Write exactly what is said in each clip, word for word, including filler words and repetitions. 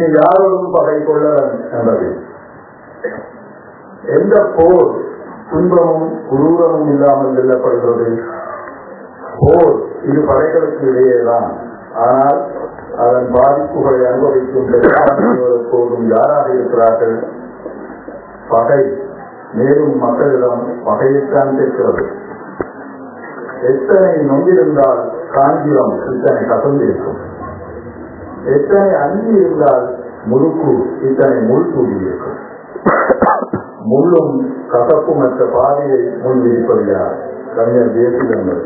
இனி யாரோடும் பகை கொள்ள என்பது. எந்த போர் துன்பமும் குரூரமும் இல்லாமல் வெல்லப்படுகிறது? போர் இரு படைகளுக்கு இடையேதான். ஆனால் அதன் பாதிப்புகளை அனுபவிக்கும் போதும் யாராக இருக்கிறார்கள்? பகை மேலும் மக்களிடம் பகையைத்தான் கேட்கிறது. எத்தனை நொங்கியிருந்தால் காஞ்சிரம் இத்தனை கசந்திருக்கும், எத்தனை அங்கி இருந்தால் முழுக்கு இத்தனை முள் தூங்கியிருக்கும். முள்ளும் கசப்புமற்ற பாதையை முன்விரிப்பது யார்? கவிஞர் தேசிகன்.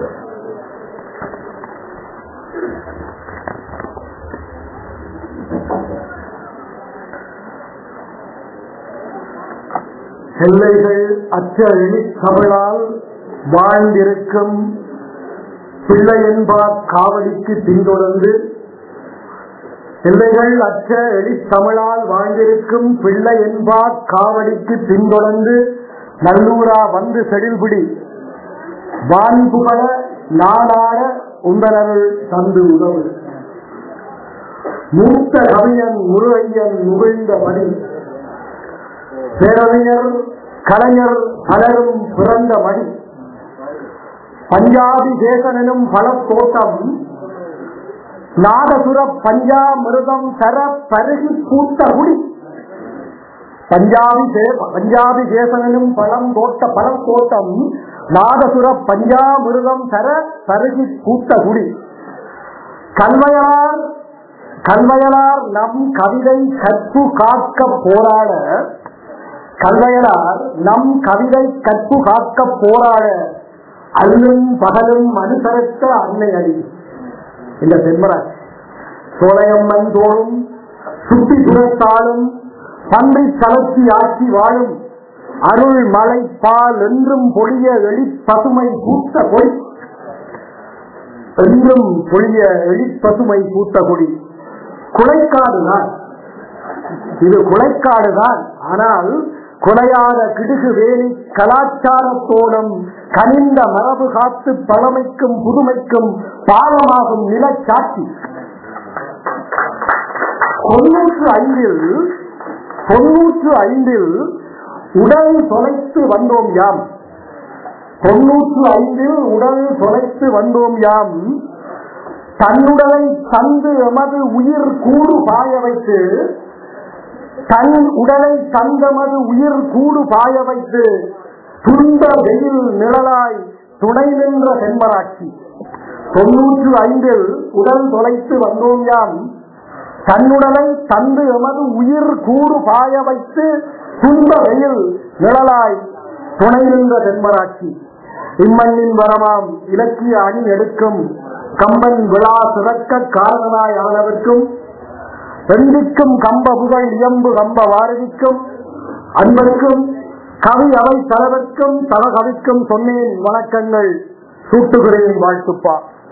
எல்லைகள் அற்ற எளித்தமிழால் வாழ்ந்திருக்கும் பிள்ளை என்பார் காவலிக்கு பின்தொடர்ந்து, எல்லைகள் அற்ற எளித்தமிழால் வாழ்ந்திருக்கும் பிள்ளை என்பார் காவலிக்கு பின்தொடர்ந்து நல்லூரா வந்து செடில்பிடி வான்புகழ நாடாட உந்தனருள் தந்து உதவு. மூத்த கவிஞன் முருகையன் முகிழ்ந்த மணி, பேரறிஞர் கலைஞர் பலரும் பிறந்த மணி, பஞ்சாபி தேசனும் பலத்தோட்டம் நாதசுர பஞ்சாமிருதம் தர பருகி பூத்த குடி. பஞ்சாபி பஞ்சாபி தேசனும் பழம் தோட்ட பழத்தோட்டம் நாதசுர பஞ்சாமிருதம் தர பருகி பூத்த குடி. கல்வயலார் கல்வயலார் நம் கவிதை கற்பு காக்க போராட, கல்வயலார் நம் கவிதை கற்பு காக்க போராட அல்லும் பகலும் அனுசரித்த அன்னை அடி. இந்த தென்மராட்சி சோழையம்மன் தோறும் சுட்டி துரத்தாலும் பன்றி தளர்ச்சி ஆட்சி வாழும் அருள் மலை பால் என்றும் பொழிய எளி பசுமை பூத்த கொடி, என்றும் பொழிய எளி பசுமை பூத்த கொடி. குலைக்காடுதான் இது, குலைக்காடுதான். ஆனால் குலையாத கிடுகு வேலி கலாச்சாரத்தோடும் கனிந்த மரபு காத்து பழமைக்கும் புதுமைக்கும் பாலமாகும் நிலச்சாட்சி. தொன்னூற்று ஐந்தில் தொன்னூற்று ஐந்தில் உடல் தொலைத்து வந்தோம் யாம் தொன்னூற்று ஐந்தில் உடல் தொலைத்து வந்தோம் யாம் தன்னுடலை தந்து எமது உயிர் கூடு பாய வைத்து, தன் உடலை தந்தமது உயிர் கூடு பாய வைத்து துன்ப வெயில் நிழலாய் துணை நின்ற தென்மராட்சி. தொன்னூற்று ஐந்தில் உடல் தொலைத்து வந்தோம் யாம் தன்னுடலை தந்து எமது உயிர் கூடு பாய வைத்து துன்ப வெயில் நிழலாய் துணை நின்ற தென்மராட்சி. இம்மண்ணின் வரமாம் இலக்கிய அணி எடுக்கும் கம்பன் விழா சிறக்க காரணமாய் ஆனவர்க்கும், வெண்டிக்கும் கம்ப புகழ் இயம்பு கம்ப வாரதிக்கும் அன்பருக்கும் கவி அவை தலைவர்க்கும் தலகவிக்கும் சொன்னேன் வணக்கங்கள் சூட்டுகிறேன் வாழ்த்துப்பா.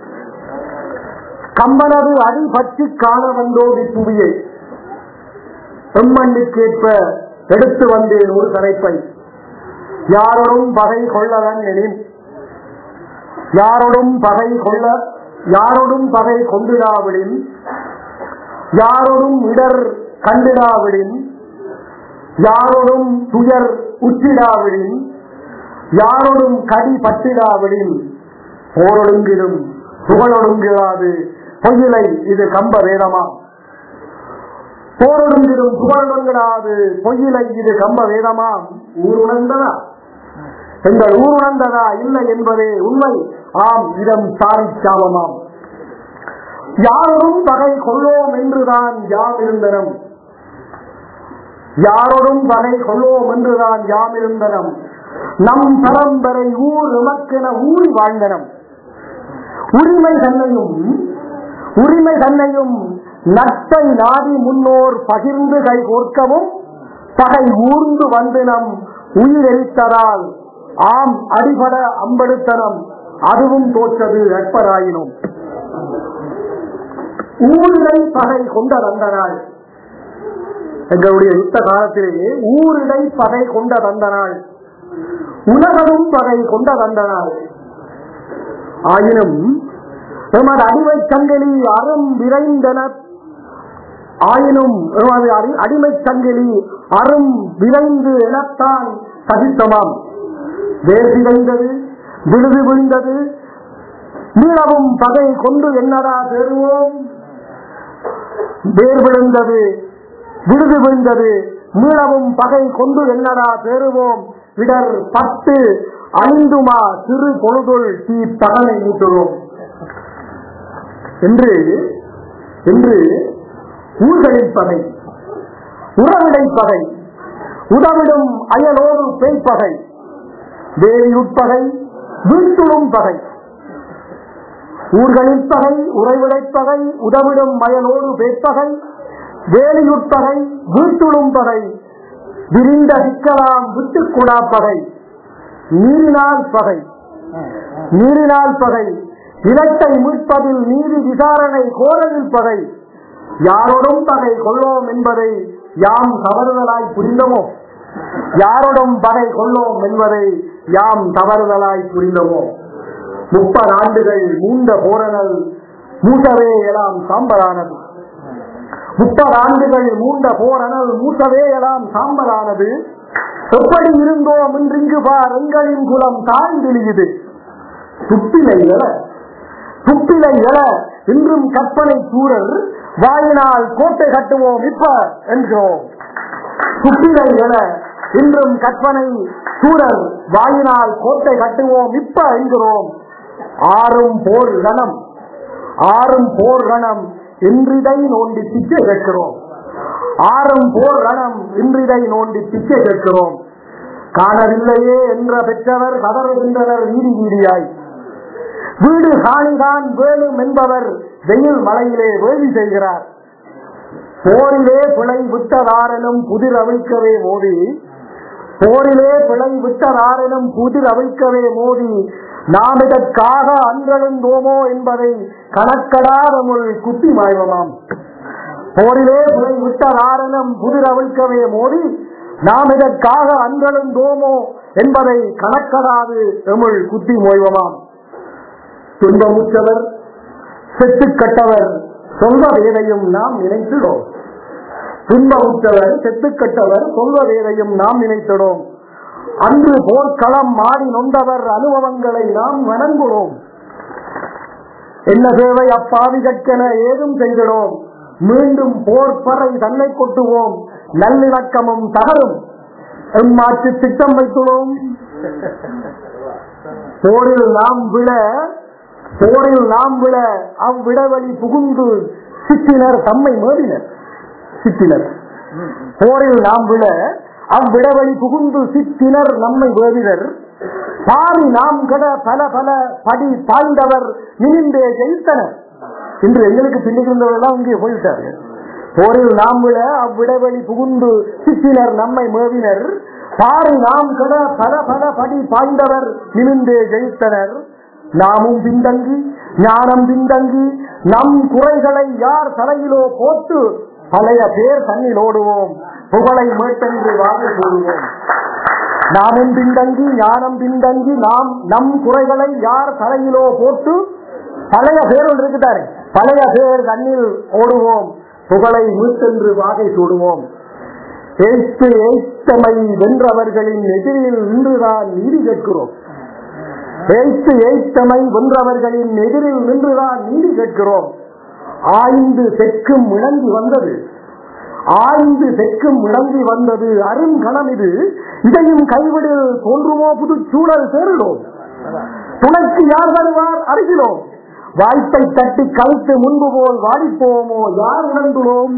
கம்பனது அடி பற்றி காண வந்தோ இப்புவியை எம்மண்ணுக்கேற்ப எடுத்து வந்தேன் ஒரு தலைப்பை. யாரோடும் பகை கொள்ளவன் எனின், யாரோடும் பகை கொள்ள யாரோடும் பகை கொண்டிடாவிடின், யாரோடும் இடர் கண்டிடாவிடின், யாரோடும் துயர் உற்றிடாவிடின், யாரோடும் கடி பட்டிடாவிடின், போரொடுங்கிடும் புகழொடுங்காது பொய்யிலை இது கம்ப வேதமா. போரொடுங்கிடும் புகழொடுங்காது பொய்யிலை இது கம்ப வேதமா. ஊர் உணர்ந்ததா எங்கள் ஊர் உணர்ந்ததா இல்லை என்பதே உண்மை. ஆம், இடம் சாரி சாபமாம். யாரோடும் பகை கொள்ளோம் என்றுதான் யாம் இருந்தனம், யாரோடும் பகை கொள்ளோம் என்றுதான் யாம் இருந்தனம். நம் பரம்பரை ஊர் எமக்கென ஊறி வாழ்ந்தனம். உரிமை தன்னையும் உரிமை தன்னையும் நட்பை நாடி முன்னோர் பகிர்ந்து கை கோர்க்கவும் பகை ஊர்ந்து வந்து நம் உயிரெரித்ததால் ஆம் அடிபட அம்பெடுத்தனம் அதுவும் தோற்றது நட்பராயினும். ஊரிடை பகை கொண்ட தந்த நாள், எங்களுடைய யுத்த காலத்திலேயே ஊரிடை பகை கொண்ட தந்த நாள், உலகமும் பகை கொண்ட தந்த நாள். ஆயினும் எமது அடிவை சங்கிலி அறம் விரைந்தன ஆயினும் அடிமை சங்கிலி அரும் விளைந்து எனத்தான் சகித்தமாம். வேர் விளைந்தது, விழுது விழுந்தது, மீளவும் பகை கொண்டு என்னடா பெறுவோம். வேர் விழுந்தது, விழுது விழுந்தது, மீளவும் பகை கொண்டு என்னடா பெறுவோம். இடர் பட்டு அழிந்துமா சிறு பொழுதுள் தீ பகனை ஊட்டுவோம் என்று என்று ஊர்களின் பகை, உறவிடை பகை, உதவிடும் அயலோடு பேய்ப்பகை, வேலியுட்பகை, வீட்டுளும் பகை, ஊர்களின் பகை, உறைவிடைப்பகை, உதவிடும் அயலோடு பேய்ப்பகை, வேலியுட்பகை, வீட்டுளும் பகை, விரிந்த சிக்கலாம் விட்டுக் கொடா பகை, நீரினால் பகை, நீரினால் பகை, இனத்தை மீட்பதில் நீதி விசாரணை கோரலில் பகை, யாரோடும் பகை கொள்ளோம் என்பதை யாம் தவறுதலாய் புரிந்தமோ, யாரோடும் பகை கொள்ளோம் என்பதை யாம் தவறுதலாய் புரிந்தமோ. முப்பது ஆண்டுகள் மூண்ட போரனல் மூசவே எல்லாம் சாம்பலானது. முப்பது ஆண்டுகள் மூண்ட போரனல் மூசவே எல்லாம் சாம்பலானது. எப்படி இருந்தோம் இன்றிங்கு பார் எங்களின் குலம் தாழ்ந்திழியுது. துப்பிலை எல துப்பிலை எல இன்றும் கற்பனை சூழல் வாயினால் கோட்டை கட்டுவோம் இப்ப என்கிறோம். துப்பிலை எல இன்றும் கற்பனை சூழல் வாயினால் கோட்டை கட்டுவோம் இப்ப என்கிறோம். ஆறும் போர் கணம் ஆறும் போர் கணம் இன்றிதை நோண்டி பிச்சை கேட்கிறோம். ஆறும் போர் கணம் இன்றிதை நோண்டி பிச்சை கேட்கிறோம். காணவில்லையே என்ற பெற்றவர் கதறுகின்றனர் வீதி வீதியாய். வீடு காணிதான் வேணும் என்பவர் வெயில் மலையிலே வேள்வி செய்கிறார். போரிலே பிழை விட்டதாரனும் புதிர் அவிழ்க்கவே மோதி போரிலே பிழை விட்டதாரனும் புதிர் அவிழ்க்கவே மோதி நாம் இதற்காக அன்றெழுந்தோமோ என்பதை கணக்கடாத மொழி குத்தி மாய்வமாம். போரிலே பிழை விட்டதாரனும் புதிர் அவிழ்க்கவே மோதி நாம் இதற்காக அன்றெழுந்தோமோ என்பதை கணக்கடாது எமிழ் குத்தி மோய்வமாம். துன்பமுற்றவர் செத்து கட்டவர் சொல்வதேதையும் நாம் நினைத்திடோம். துன்பமுற்றவர் செத்து கட்டவர் சொல்வதேதையும் நாம் நினைத்திடோம். அன்று போர்க்களம் மாறி நொந்தவர் அனுபவங்களை நாம் வணங்குகிறோம். என்ன தேவை அப்பாவி கற்கென ஏதும் செய்திடோம். மீண்டும் போர் பறை தன்னை கொட்டுவோம். நல்லிணக்கமும் தகரும் எம்மாற்று திட்டம் வைத்துள்ளோம். போரில் நாம் விழ போரில் நாம் விழ அவ்விடவழி புகுந்து சித்தினர் தம்மை மேறினர். சித்தினர் போரில் நாம் விழ அவ்விடவழி புகுந்து சித்தினர் நம்மை வேறினர். பாரி நாம் கட பல பல படி பாய்ந்தவர் நிமிந்தே ஜெயித்தனர். இன்று எங்களுக்கு பின்னிருந்தவர்கள்லாம் இங்கே போயிட்டார்கள். போரில் நாம் விழ அவ்விடவழி புகுந்து சித்தினர் நம்மை மேவினர். பாரி நாம் கட பல பல படி பாய்ந்தவர் நிமிந்தே ஜெயித்தனர். நாமும் பின்தங்கி ஞானம் பின்தங்கி நம் குறைகளை யார் தலையிலோ போட்டு பழைய பேர் தண்ணில் ஓடுவோம். புகழை மேட்டென்று வாங்கி போடுவோம். நாமும் பின்தங்கி ஞானம் பின்தங்கி நாம் நம் குறைகளை யார் தலையிலோ போட்டு பழைய பேர் ஒன்று இருக்குதாரு பழைய பேர் தண்ணில் ஓடுவோம். புகழை மீட்டென்று வாகை சூடுவோம். ஏய்த்து ஏய்த்தமை வென்றவர்களின் எதிரில் நின்றுதான் நீதி கேட்கிறோம். ஏய்த்து ஏய்த்தமை வென்றவர்களின் எதிரில் நின்றுதான் நீதி கேட்கிறோம். ஆய்ந்து செக்கும் இழங்கி வந்தது ஆய்ந்து செக்கும் இழங்கி வந்தது அருங்கணம் இது. இதையும் கைவிடு தோன்றுமோ புது சூழல் சேருகிறோம். துணைக்கு யார் வருவார் அருகிலோம். வாய்ப்பை தட்டி கழித்து முன்பு போல் வாடிப்போமோ யார் உணர்ந்துள்ளோம்.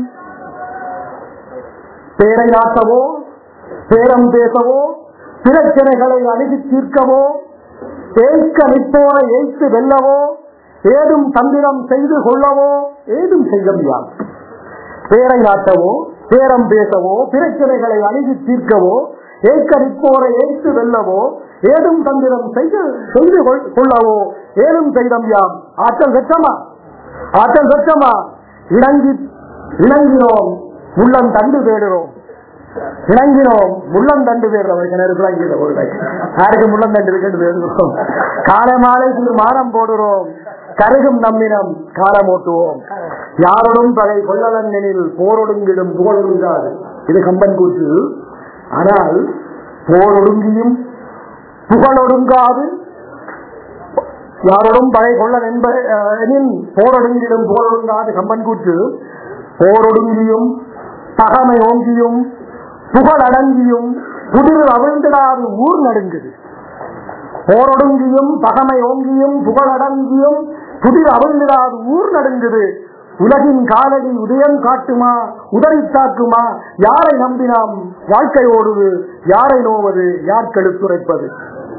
பேரை ஆட்டவோ பேரம் பேசவோ பிரச்சனைகளை அணுகி தீர்க்கவோ ஏய்க்க நிற்போரை ஏய்த்து வெல்லவோ ஏதும் தந்திரம் செய்து கொள்ளவோ ஏதும் செய்ய முடியாது. பேரை நாட்டவோ பேரம் பேசவோ பிரச்சனைகளை அணுகி தீர்க்கவோ ஏய்க்க நிற்போரை ஏய்த்து வெல்லவோ ஏதும் தந்திரம் செய்து செய்து கொள்ளவோ ஏதும் செய்தம் யாம். ஆற்றல் பெற்றமா ஆற்றல் பெற்றமா இணங்கி இணங்கினோம் உள்ளம் தண்டு தேடுகிறோம். இணங்கினோம் முள்ளந்தண்டு பேர் யாருக்கு முள்ளந்தண்டு இருக்குன்னு காலை மாலை மானம் போடுறோம் கருகும் நம்மினம் காலம் ஓட்டுவோம் யாரோடும் பகை கொள்ளலனில் போரொடுங்கிடும் புகழொடுங்காது இது கம்பன் கூற்று. ஆனால் போரொடுங்கியும் புகழொடுங்காது யாரோடும் பகை கொள்ளல் என்பதில் போரொடுங்கிடும் புகழொடுங்காது கம்பன் கூற்று. போரொடுங்கியும் பகமை ஓங்கியும் புகழ் அடங்கியும் புதிர் அவிழ்ந்திடாது ஊர் நடுங்குது. போரொடுங்கியும் பகமை ஓங்கியும் புகழ் அடங்கியும் புதிர் அவிழ்ந்திடாது ஊர் நடுங்குது. உலகின் காலடி உதயம் காட்டுமா உதறி தாக்குமா யாரை நம்பினாம் வாழ்க்கை ஓடுது யாரை நோவது யார் கெடுத்துரைப்பது.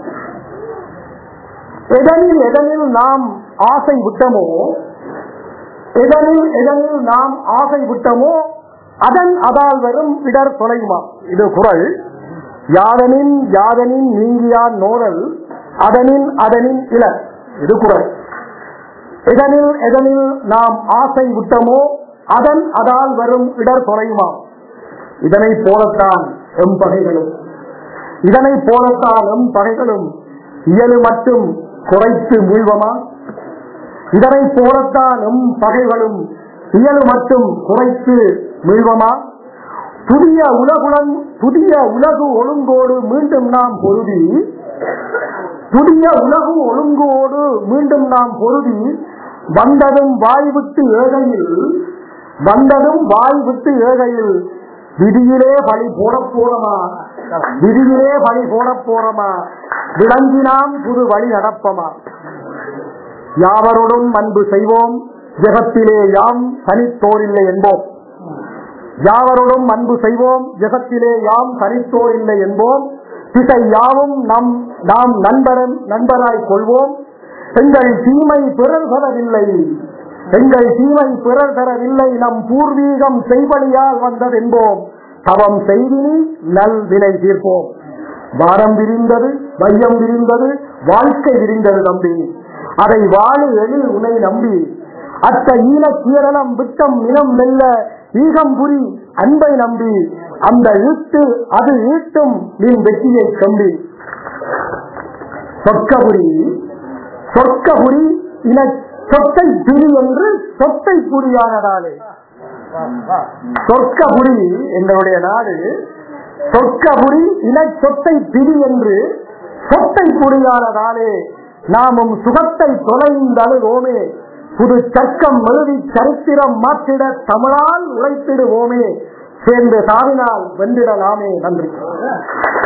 எதனில் எதனில் நாம் ஆசை விட்டமோ எதனில் எதனில் நாம் ஆசை விட்டமோ அதன் அதால் வரும் இடர் தொலையுமா. இது குறள். யாதனின் யாதனின் நீங்கியான் நோதல் அதனின் அதனின் இலர். இது குறள். எதனில் எதனில் நாம் ஆசை விட்டமோ அதன் அதால் வரும் இடர் தொலையுமா. இதனை போலத்தான் எம் பகைகளும் இதனை போலத்தான் எம் பகைகளும் இயலு மட்டும் குறைத்து மீழ்வமா. இதனை போலத்தான் எம் பகைகளும் இயலு மட்டும் குறைத்து மீழ்வமா. புதிய உலகுடன் புதிய உலகு ஒழுங்கோடு மீண்டும் நாம் பொருதி புதிய உலகு ஒழுங்கோடு மீண்டும் நாம் பொருதி வந்ததும் வாய் விட்டு ஏகையில் வந்ததும் வாய் விட்டு ஏகையில் விதியிலே பழி போட போறமா விதியிலே பழி போட போறமா விளங்கினாம் புது வழி நடப்பமா. யாவரோடும் அன்பு செய்வோம் ஜெகத்திலே யாம் தனித்தோர் இல்லை என்போம். யாவரோடும் அன்பு செய்வோம் ஜெகத்திலே யாம் தனித்தோர் இல்லை என்போம். திசை யாவும் நம் நாம் நண்பரன் நண்பராய் கொள்வோம். எங்கள் தீமை பிறர் தரவில்லை எங்கள் தீமை பிறர் தரவில்லை நம் பூர்வீகம் செய்வழியால் வந்தது என்போம். தவம் செய்தினி நல் வினை தீர்ப்போம். வாரம் விரிந்தது வையம் விரிந்தது வாழ்க்கை விரிந்தது நம்பி அதை வாழு எழில் உனை நம்பி அத்த ஈன கீரளம் விட்டம் இனம் வெல்ல ஈகம்புரி அன்பை நம்பி அந்த ஈட்டு அது ஈட்டும் நின் வெற்றியை கம்பி. சொற்கபுரி சொற்கபுரி இன சொத்தை பிரி என்று சொத்தை புரியானதாலே சொற்கபுரி எங்களுடைய நாடு சொற்கபுரி இன சொத்தை பிரி என்று சொத்தை புரியானதாலே நாமும் சுகத்தை தொலைந்தழுவோமே. புது சர்க்கம் எழுதி சரித்திரம் மாற்றிட தமிழால் உழைத்திடுவோமே. சேர்ந்து சாவினால் வென்றிடலாமே. நன்றி.